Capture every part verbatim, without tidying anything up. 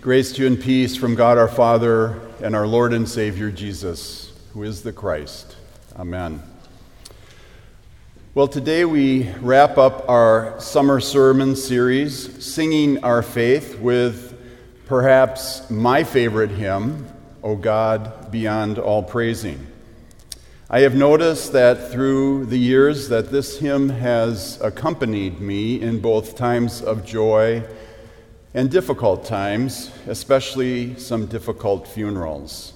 Grace to you and peace from God our Father and our Lord and Savior Jesus, who is the Christ. Amen. Well, today we wrap up our summer sermon series, Singing Our Faith, with perhaps my favorite hymn, O God, Beyond All Praising. I have noticed that through the years that this hymn has accompanied me in both times of joy and difficult times, especially some difficult funerals.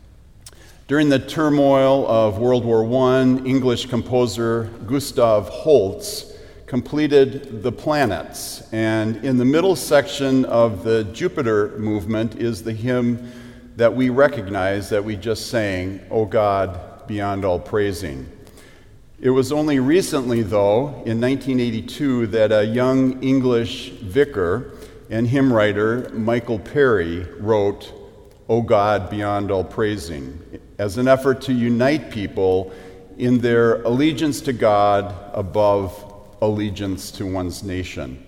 During the turmoil of World War One, English composer Gustav Holst completed The Planets, and in the middle section of the Jupiter movement is the hymn that we recognize that we just sang, O God, Beyond All Praising. It was only recently, though, in nineteen eighty-two, that a young English vicar and hymn writer, Michael Perry, wrote, O God, Beyond All Praising, as an effort to unite people in their allegiance to God above allegiance to one's nation.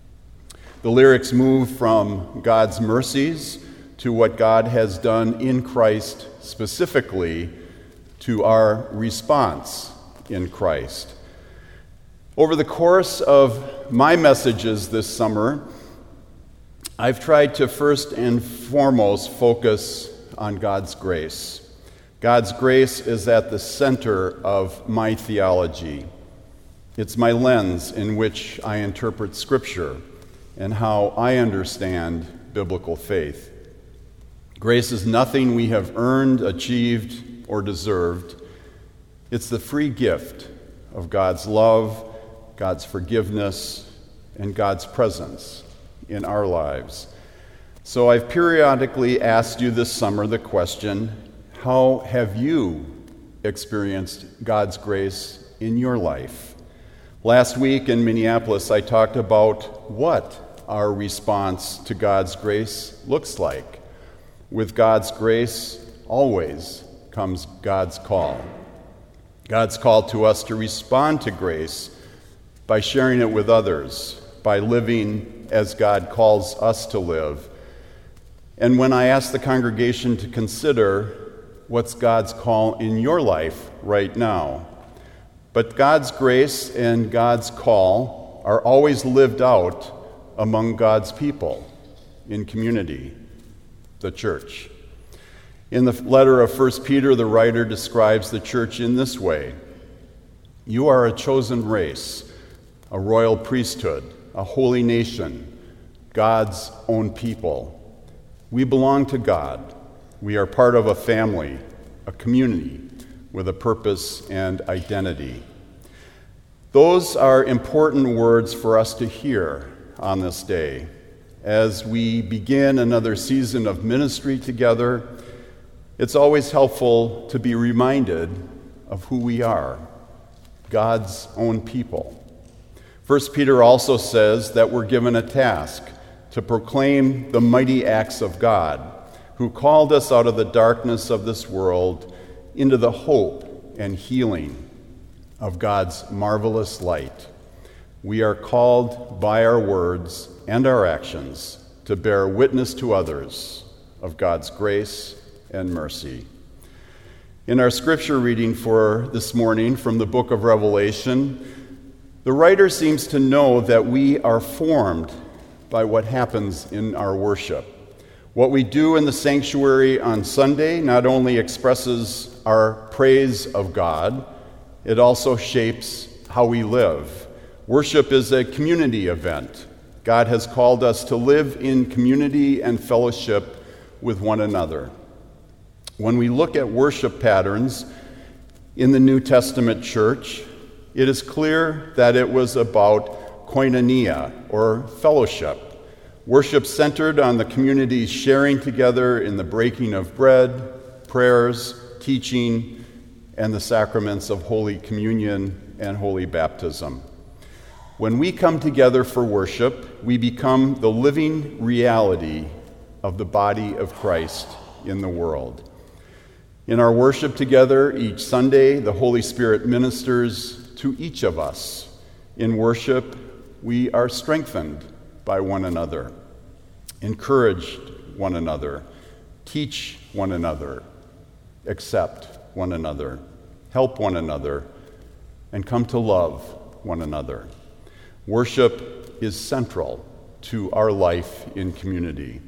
The lyrics move from God's mercies to what God has done in Christ, specifically to our response in Christ. Over the course of my messages this summer, I've tried to first and foremost focus on God's grace. God's grace is at the center of my theology. It's my lens in which I interpret Scripture and how I understand biblical faith. Grace is nothing we have earned, achieved, or deserved. It's the free gift of God's love, God's forgiveness, and God's presence in our lives. So I've periodically asked you this summer the question, how have you experienced God's grace in your life? Last week in Minneapolis, I talked about what our response to God's grace looks like. With God's grace, always comes God's call. God's call to us to respond to grace by sharing it with others, by living as God calls us to live. And when I ask the congregation to consider what's God's call in your life right now, but God's grace and God's call are always lived out among God's people in community, the church. In the letter of First Peter, the writer describes the church in this way: you are a chosen race, a royal priesthood, a holy nation, God's own people. We belong to God. We are part of a family, a community with a purpose and identity. Those are important words for us to hear on this day. As we begin another season of ministry together, it's always helpful to be reminded of who we are, God's own people. First Peter also says that we're given a task to proclaim the mighty acts of God, who called us out of the darkness of this world into the hope and healing of God's marvelous light. We are called by our words and our actions to bear witness to others of God's grace and mercy. In our scripture reading for this morning from the book of Revelation, the writer seems to know that we are formed by what happens in our worship. What we do in the sanctuary on Sunday not only expresses our praise of God, it also shapes how we live. Worship is a community event. God has called us to live in community and fellowship with one another. When we look at worship patterns in the New Testament church, it is clear that it was about koinonia, or fellowship. Worship centered on the community's sharing together in the breaking of bread, prayers, teaching, and the sacraments of Holy Communion and Holy Baptism. When we come together for worship, we become the living reality of the body of Christ in the world. In our worship together each Sunday, the Holy Spirit ministers to each of us. In worship, we are strengthened by one another, encouraged one another, teach one another, accept one another, help one another, and come to love one another. Worship is central to our life in community.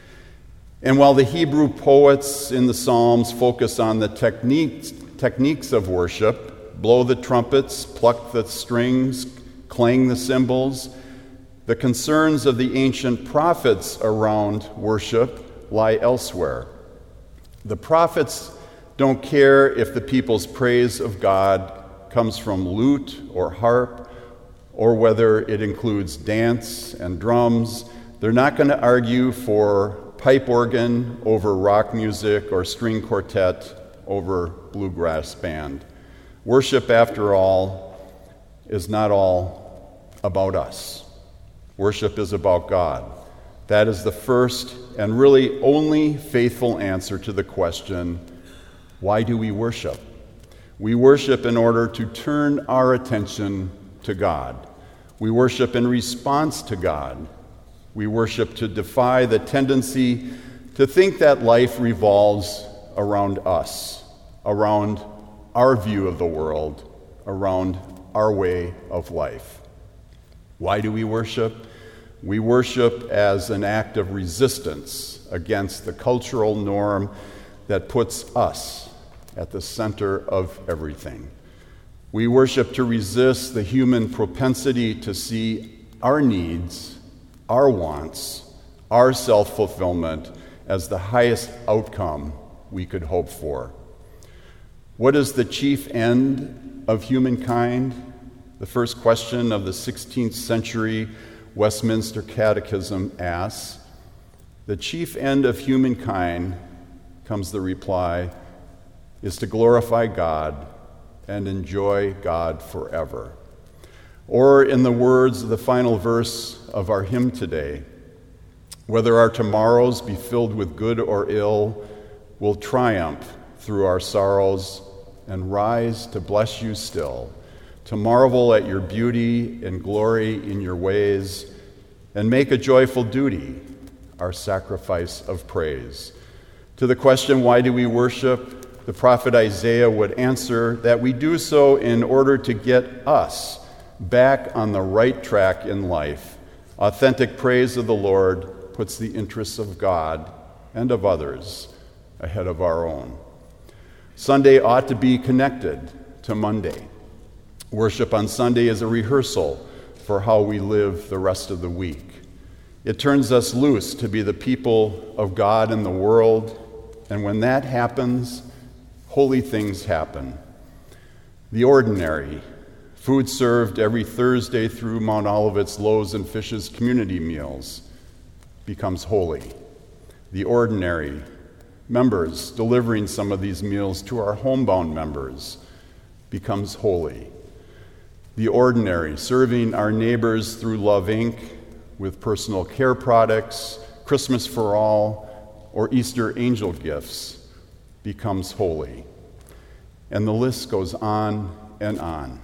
And while the Hebrew poets in the Psalms focus on the techniques, techniques of worship, blow the trumpets, pluck the strings, clang the cymbals, the concerns of the ancient prophets around worship lie elsewhere. The prophets don't care if the people's praise of God comes from lute or harp, or whether it includes dance and drums. They're not going to argue for pipe organ over rock music or string quartet over bluegrass band. Worship, after all, is not all about us. Worship is about God. That is the first and really only faithful answer to the question, why do we worship? We worship in order to turn our attention to God. We worship in response to God. We worship to defy the tendency to think that life revolves around us, around our view of the world, around our way of life. Why do we worship? We worship as an act of resistance against the cultural norm that puts us at the center of everything. We worship to resist the human propensity to see our needs, our wants, our self-fulfillment as the highest outcome we could hope for. What is the chief end of humankind? The first question of the sixteenth century Westminster Catechism asks. The chief end of humankind, comes the reply, is to glorify God and enjoy God forever. Or in the words of the final verse of our hymn today, whether our tomorrows be filled with good or ill, we'll triumph through our sorrows and rise to bless you still, to marvel at your beauty and glory in your ways, and make a joyful duty our sacrifice of praise. To the question, why do we worship? The prophet Isaiah would answer that we do so in order to get us back on the right track in life. Authentic praise of the Lord puts the interests of God and of others ahead of our own. Sunday ought to be connected to Monday. Worship on Sunday is a rehearsal for how we live the rest of the week. It turns us loose to be the people of God in the world, and when that happens, holy things happen. The ordinary, food served every Thursday through Mount Olivet's Loaves and Fishes community meals, becomes holy. The ordinary, members delivering some of these meals to our homebound members, becomes holy. The ordinary, serving our neighbors through Love Incorporated with personal care products, Christmas for All, or Easter angel gifts, becomes holy. And the list goes on and on.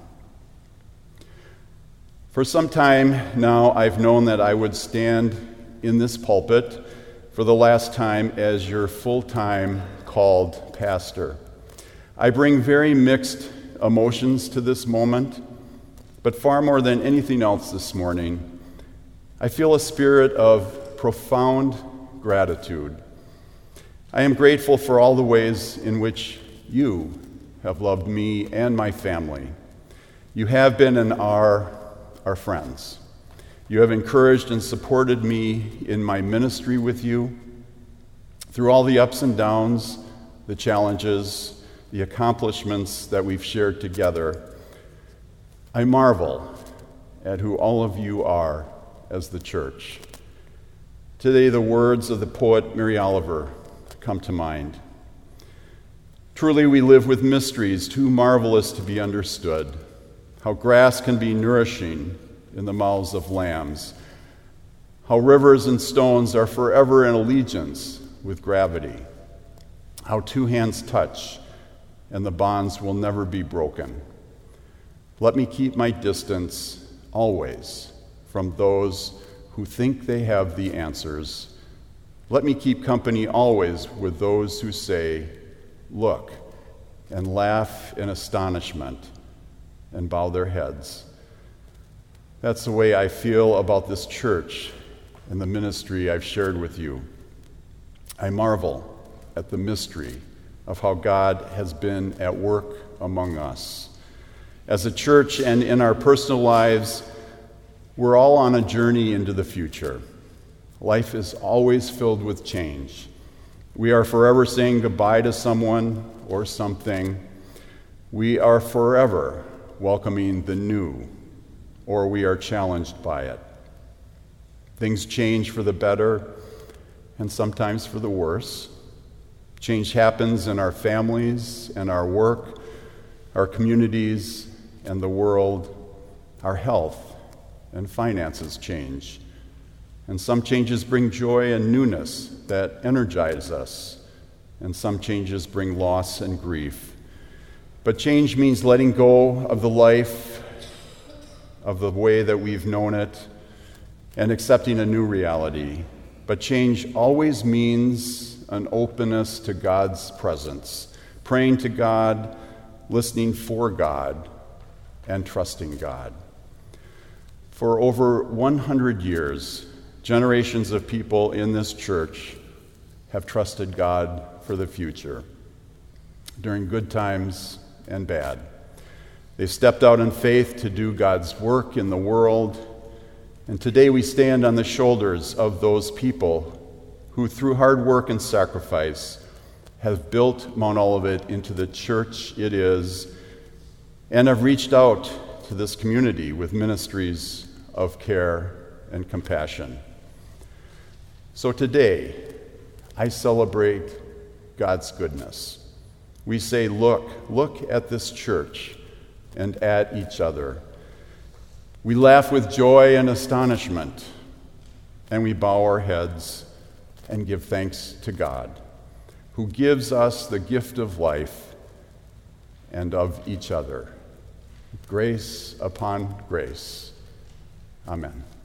For some time now, I've known that I would stand in this pulpit for the last time as your full-time called pastor. I bring very mixed emotions to this moment, but far more than anything else this morning, I feel a spirit of profound gratitude. I am grateful for all the ways in which you have loved me and my family. You have been and are our friends. You have encouraged and supported me in my ministry with you through all the ups and downs, the challenges, the accomplishments that we've shared together. I marvel at who all of you are as the church. Today, the words of the poet Mary Oliver come to mind. Truly, we live with mysteries too marvelous to be understood. How grass can be nourishing in the mouths of lambs. How rivers and stones are forever in allegiance with gravity. How two hands touch and the bonds will never be broken. Let me keep my distance always from those who think they have the answers, Let me keep company always with those who say, "Look," and laugh in astonishment and bow their heads. That's the way I feel about this church and the ministry I've shared with you. I marvel at the mystery of how God has been at work among us. As a church and in our personal lives, we're all on a journey into the future. Life is always filled with change. We are forever saying goodbye to someone or something. We are forever welcoming the new, or we are challenged by it. Things change for the better and sometimes for the worse. Change happens in our families and our work, our communities and the world. Our health and finances change. And some changes bring joy and newness that energize us, and some changes bring loss and grief. But change means letting go of the life of the way that we've known it and accepting a new reality. But change always means an openness to God's presence, praying to God, listening for God, and trusting God. For over one hundred years, generations of people in this church have trusted God for the future, during good times and bad. They've stepped out in faith to do God's work in the world, and today we stand on the shoulders of those people who, through hard work and sacrifice, have built Mount Olivet into the church it is, and have reached out to this community with ministries of care and compassion. So today, I celebrate God's goodness. We say, look, look at this church and at each other. We laugh with joy and astonishment, and we bow our heads and give thanks to God, who gives us the gift of life and of each other. Grace upon grace. Amen.